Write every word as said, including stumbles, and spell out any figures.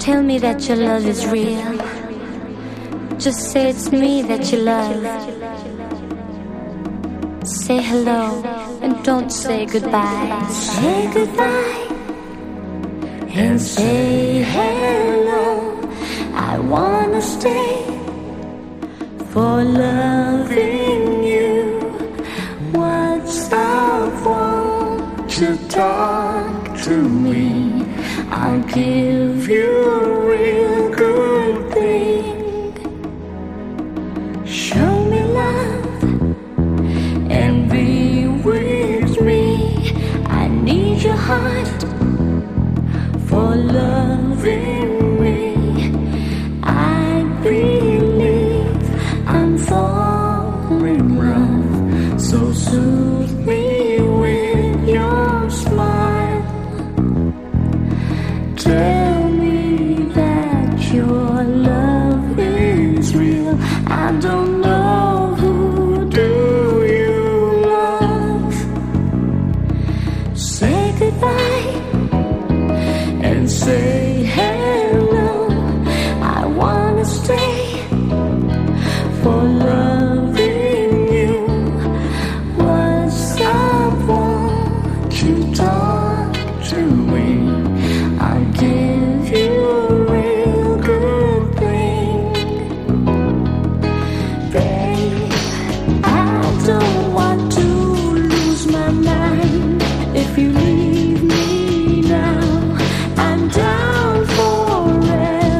Tell me that your love is real. Just say it's me that you love. Say hello and don't say goodbye. Say goodbye and say hello. I wanna stay for loving you. What's up, won't you talk to me? I'll give you a real good thing. Show me love and be with me. I need your heart for loving me. I believe I'm falling rough, so soothe me with your smile. Tell me that your love is real. I don't know, who do you love? Say goodbye and say hello. I wanna stay